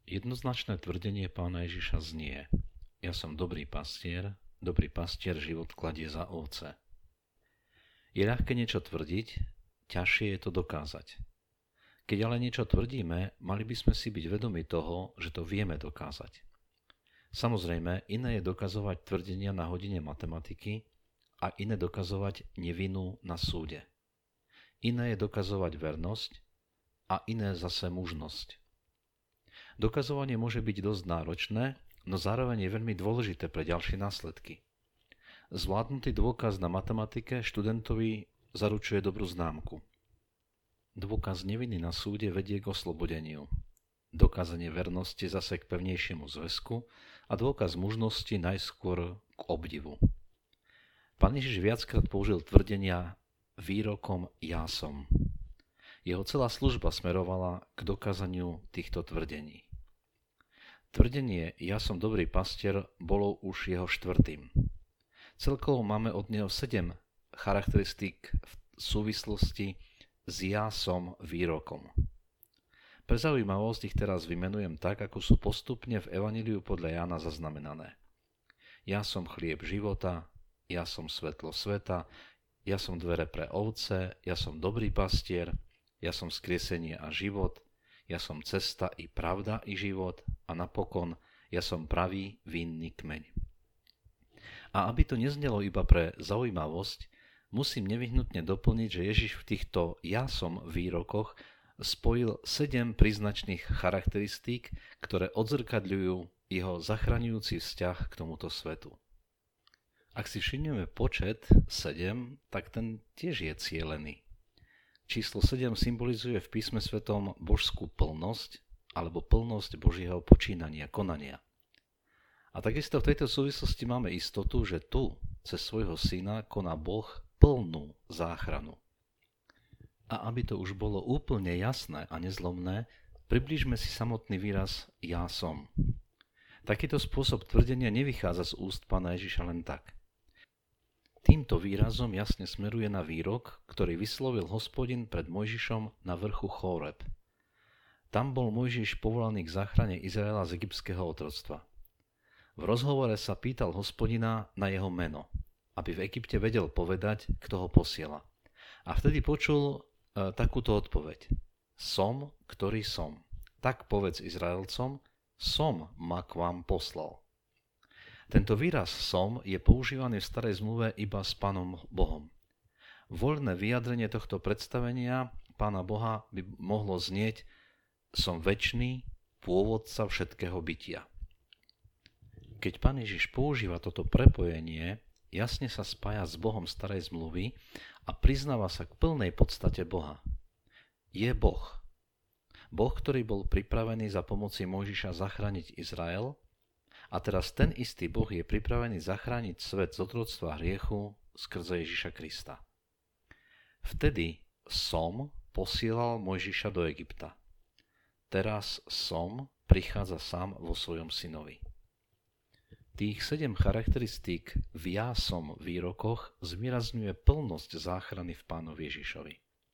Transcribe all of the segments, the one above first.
Jednoznačné tvrdenie Pána Ježiša znie: Ja som dobrý pastier život kladie za ovce. Je ľahké niečo tvrdiť, ťažšie je to dokázať. Keď ale niečo tvrdíme, mali by sme si byť vedomi toho, že to vieme dokázať. Samozrejme, iné je dokazovať tvrdenia na hodine matematiky a iné dokazovať nevinu na súde. Iné je dokazovať vernosť a iné zase mužnosť. Dokazovanie môže byť dosť náročné, no zároveň je veľmi dôležité pre ďalšie následky. Zvládnutý dôkaz na matematike študentovi zaručuje dobrú známku. Dôkaz neviny na súde vedie k oslobodeniu. Dokázanie vernosti zase k pevnejšiemu zväzku a dôkaz mužnosti najskôr k obdivu. Pán Ježiš viackrát použil tvrdenia výrokom ja som. Jeho celá služba smerovala k dokázaniu týchto tvrdení. Tvrdenie ja som dobrý pastier bolo už jeho štvrtým. Celkovo máme od neho 7 charakteristík v súvislosti s ja som výrokom. Pre zaujímavosť ich teraz vymenujem tak, ako sú postupne v Evanjeliu podľa Jána zaznamenané. Ja som chlieb života, ja som svetlo sveta, ja som dvere pre ovce, ja som dobrý pastier, ja som vzkriesenie a život, ja som cesta i pravda i život a napokon ja som pravý vinný kmeň. A aby to neznelo iba pre zaujímavosť, musím nevyhnutne doplniť, že Ježiš v týchto ja som výrokoch spojil 7 príznačných charakteristík, ktoré odzrkadľujú jeho zachraňujúci vzťah k tomuto svetu. Ak si všimneme počet 7, tak ten tiež je cielený. Číslo 7 symbolizuje v písme svetom božskú plnosť alebo plnosť Božieho počínania, konania. A takisto v tejto súvislosti máme istotu, že tu cez svojho syna koná Boh plnú záchranu. A aby to už bolo úplne jasné a nezlomné, priblížme si samotný výraz ja som. Takýto spôsob tvrdenia nevychádza z úst Pána Ježiša len tak. Týmto výrazom jasne smeruje na výrok, ktorý vyslovil Hospodin pred Mojžišom na vrchu Chóreb. Tam bol Mojžiš povolaný k záchrane Izraela z egyptského otroctva. V rozhovore sa pýtal Hospodina na jeho meno, aby v Egypte vedel povedať, kto ho posiela. A vtedy počul takúto odpoveď. Som, ktorý som. Tak povedz Izraelcom, som ma k vám poslal. Tento výraz som je používaný v starej zmluve iba s Pánom Bohom. Voľné vyjadrenie tohto predstavenia Pána Boha by mohlo znieť som večný pôvodca všetkého bytia. Keď Pán Ježiš používa toto prepojenie, jasne sa spája s Bohom starej zmluvy a priznáva sa k plnej podstate Boha. Je Boh. Boh, ktorý bol pripravený za pomoci Mojžiša zachrániť Izrael, a teraz ten istý Boh je pripravený zachrániť svet z otroctva hriechu skrze Ježiša Krista. Vtedy som posielal Mojžiša do Egypta. Teraz som prichádza sám vo svojom synovi. Tých 7 charakteristík v ja som výrokoch zvýrazňuje plnosť záchrany v Pánovi Ježišovi.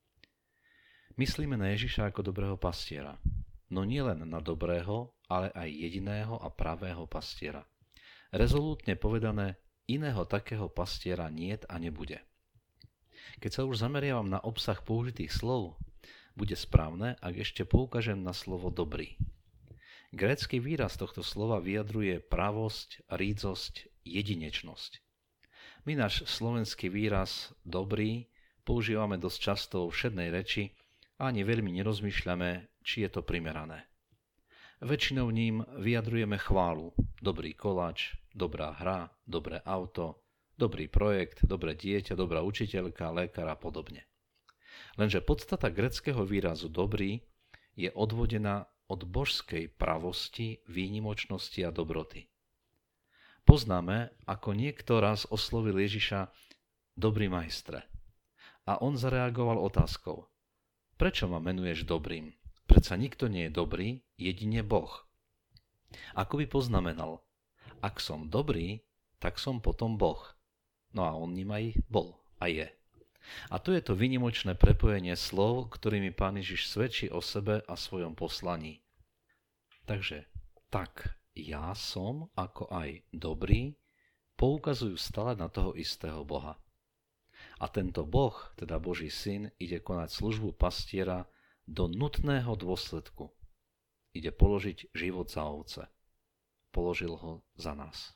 Myslíme na Ježiša ako dobrého pastiera, no nielen na dobrého, ale aj jediného a pravého pastiera. Rezolútne povedané, iného takého pastiera niet a nebude. Keď sa už zameriavam na obsah použitých slov, bude správne, ak ešte poukážem na slovo dobrý. Grécky výraz tohto slova vyjadruje pravosť, rídzosť, jedinečnosť. My náš slovenský výraz dobrý používame dosť často vo všednej reči a ani veľmi nerozmýšľame, či je to primerané. Väčšinou ním vyjadrujeme chválu, dobrý koláč, dobrá hra, dobré auto, dobrý projekt, dobré dieťa, dobrá učiteľka, lekár a podobne. Lenže podstata gréckeho výrazu dobrý je odvodená od božskej pravosti, výnimočnosti a dobroty. Poznáme, ako niekto raz oslovil Ježiša dobrý majstre. A on zareagoval otázkou: prečo ma menuješ dobrým? Predsa nikto nie je dobrý, jedine Boh. Ako by poznamenal, ak som dobrý, tak som potom Boh. No a on ním aj bol a je. A tu je to výnimočné prepojenie slov, ktorými Pán Ježiš svedčí o sebe a svojom poslaní. Takže tak ja som, ako aj dobrý, poukazujú stále na toho istého Boha. A tento Boh, teda Boží syn, ide konať službu pastiera do nutného dôsledku. Ide položiť život za ovce. Položil ho za nás.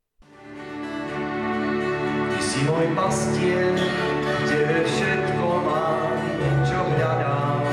Ty si môj pastier, v tebe všetko mám, čo hľadám.